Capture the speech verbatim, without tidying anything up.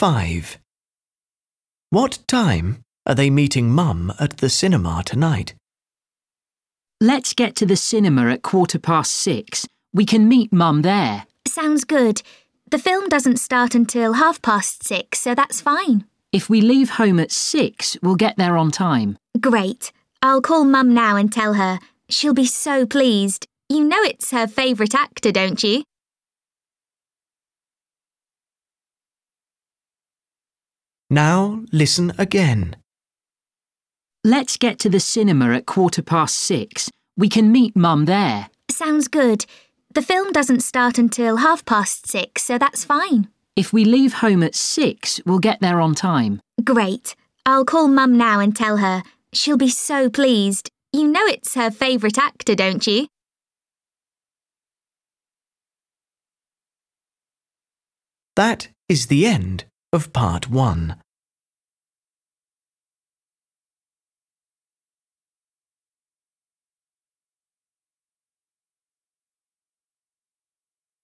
five. What time are they meeting Mum at the cinema tonight? Let's get to the cinema at quarter past six. We can meet Mum there. Sounds good. The film doesn't start until half past six, so that's fine. If we leave home at six, we'll get there on time. Great. I'll call Mum now and tell her. She'll be so pleased. You know it's her favourite actor, don't you? Now listen again. Let's get to the cinema at quarter past six. We can meet Mum there. Sounds good. The film doesn't start until half past six, so that's fine. If we leave home at six, we'll get there on time. Great. I'll call Mum now and tell her. She'll be so pleased. You know it's her favourite actor, don't you? That is the end of part one.